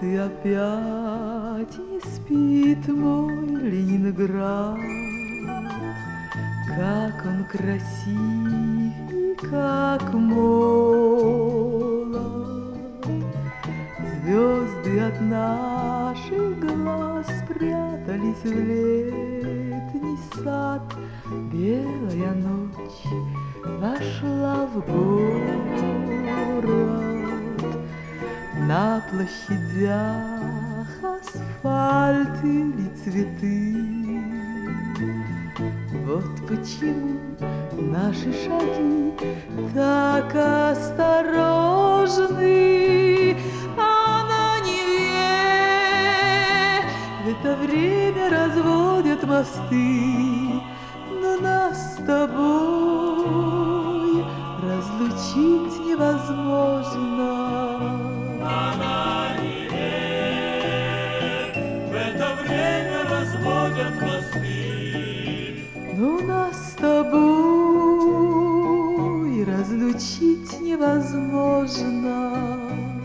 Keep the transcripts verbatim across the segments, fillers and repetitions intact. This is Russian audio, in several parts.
и опять не спит мой Ленинград. Как он красив и как молод. Звезды от наших глаз спрятались в летний сад. Белая ночь вошла в город. На площадях асфальт или цветы. Вот почему наши шаги так осторожны. А на Неве в это время разводят мосты. Но нас с тобой разлучить невозможно. А на Неве в это время разводят мосты. Но нас с тобой разлучить невозможно.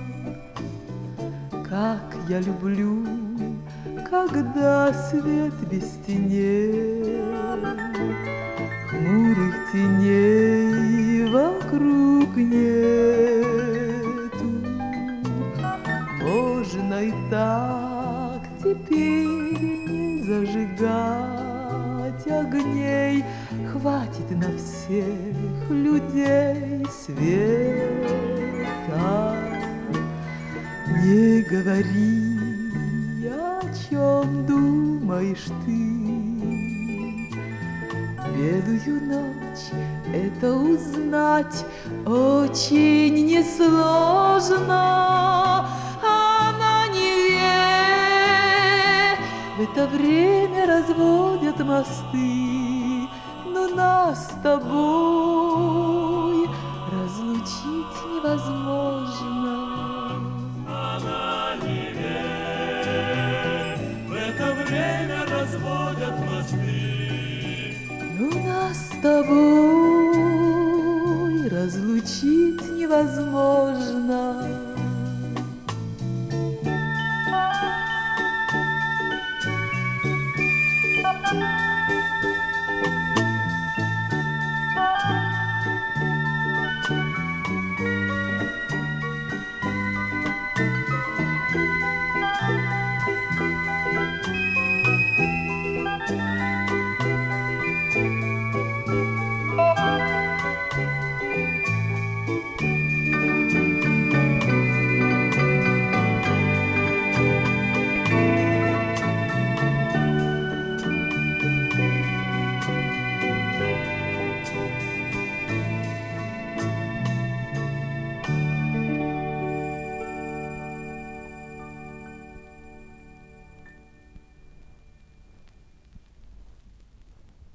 Как я люблю, когда свет без теней, хмурых теней вокруг нету. Можно и так теперь не зажигать огней. Хватит на всех людей света. Не говори, о чем думаешь ты. Белую ночь это узнать очень несложно. А на Неве в это время разводят мосты. Но нас с тобой разлучить невозможно.